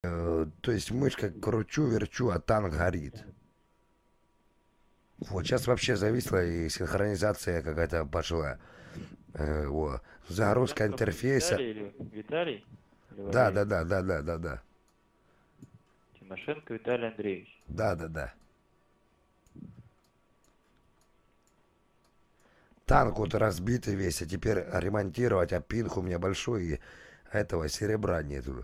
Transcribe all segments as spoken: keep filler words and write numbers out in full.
Э, то есть мышка кручу, верчу, а танк горит. Вот сейчас вообще зависла и синхронизация какая-то пошла. Э, вот. Загрузка Тимошенко интерфейса. Виталий или Виталий? Или Да, да, Валерий? да, да, да, да, да. Тимошенко Виталий Андреевич. Да, да, да. Танк вот разбитый весь, а теперь ремонтировать, а пинх у меня большой, и этого серебра нету.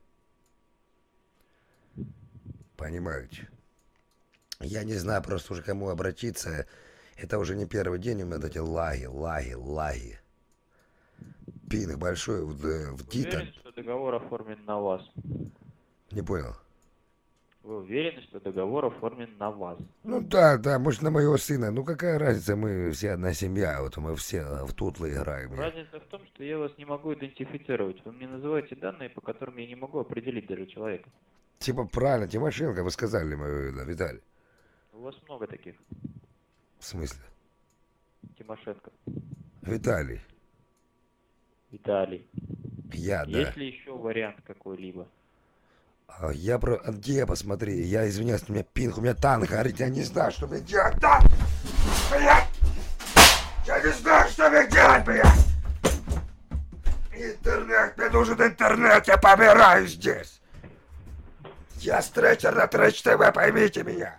Понимаете? Я не знаю просто уже кому обратиться. Это уже не первый день у меня эти лаги, лаги, лаги. Пинг большой в, в Вы Титан. уверены, что договор оформлен на вас? Не понял. Вы уверены, что договор оформлен на вас? Ну да, да, может на моего сына. Ну какая разница, мы все одна семья, вот мы все в тутлы играем. Я. Разница в том, что я вас не могу идентифицировать. Вы мне называете данные, по которым я не могу определить даже человека. Типа правильно, Тимошенко, вы сказали, мою, да, Виталий. У вас много таких. В смысле? Тимошенко. Виталий. Виталий. Я, да. Есть ли еще вариант какой-либо? А, Я про... а где я посмотри? Я извиняюсь, у меня пинг, у меня танк горит, я не знаю, что мне делать, да! Блядь! Я не знаю, что мне делать, блядь! Интернет, мне нужен интернет, я помираю здесь! Я стречер на Трэч ТВ, поймите меня!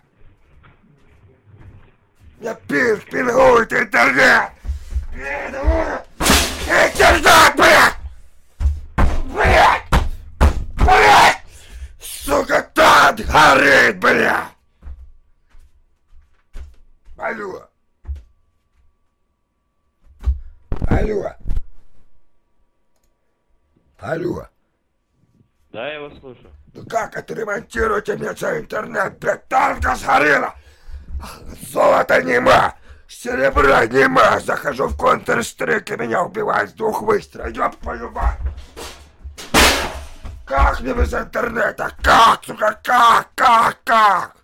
Я пинг, пингует интернет! Интернет, блядь! Блядь! Блядь! Сука, танк горит, блядь! Алло! Алло! Алло! Да, я вас слушаю. Ну как отремонтируйте мне за интернет, блядь, танка сгорела! Золота нема! Серебра нема! Захожу в Counter-Strike и меня убивают с двух выстрелов, ёб твою мать! Как мне без интернета? Как, сука, как, как, как?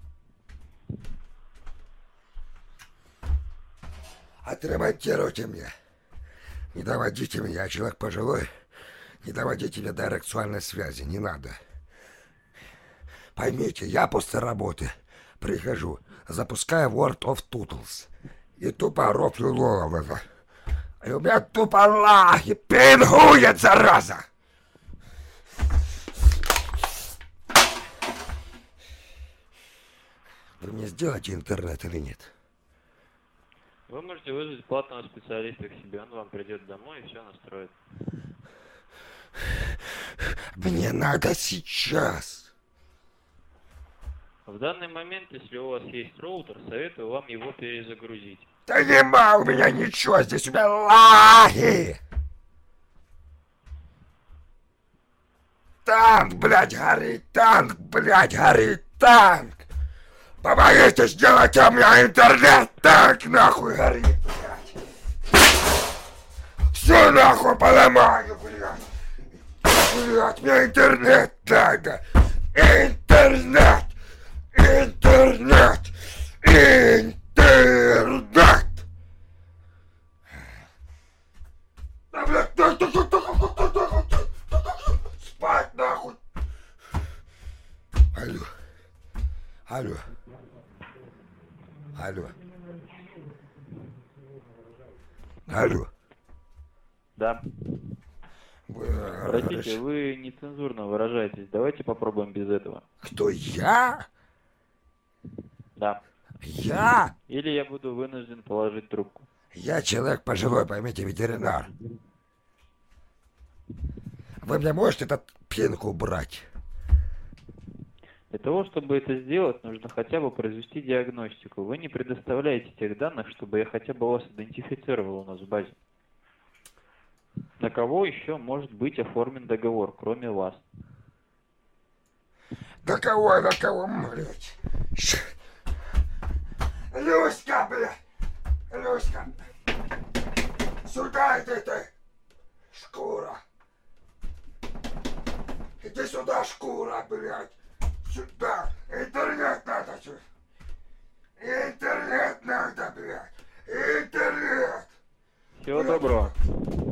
Отремонтируйте мне. Не доводите меня, я человек пожилой. Не доводите меня до сексуальной связи, не надо. Поймите, я после работы прихожу, запускаю World of Turtles. И тупо рофлю лолова. И у меня тупо лаги, пингует, зараза! Вы мне сделаете интернет или нет? Вы можете вызвать платного специалиста к себе, он вам придет домой и все настроит. Мне надо сейчас. В данный момент, если у вас есть роутер, советую вам его перезагрузить. Да нема у меня ничего, здесь у меня лаги. Танк, блядь, горит, танк, блядь, горит, танк. Помогите сделать у меня интернет, танк нахуй горит, блядь. Все нахуй поломаю, блядь. Блядь, мне интернет надо. Интернет. Интернет. Интернет. Да, блядь, да, да, да, да, да, да, да, да. Спать нахуй. Алло. Алло. Алло. Алло. Да. Бля, Простите, вы нецензурно выражаетесь. Давайте попробуем без этого. Кто я? Да. Я? Или я буду вынужден положить трубку. Я человек пожилой, поймите, ветеринар. Вы мне можете этот пинку убрать? Для того, чтобы это сделать, нужно хотя бы произвести диагностику. Вы не предоставляете тех данных, чтобы я хотя бы вас идентифицировал у нас в базе. На кого еще может быть оформлен договор, кроме вас? На кого, на кого, блядь? Люська, блядь! Люська! Сюда иди ты! Шкура! Иди сюда, шкура, блядь! Сюда! Интернет надо! Интернет надо, блядь! Интернет! Всего доброго.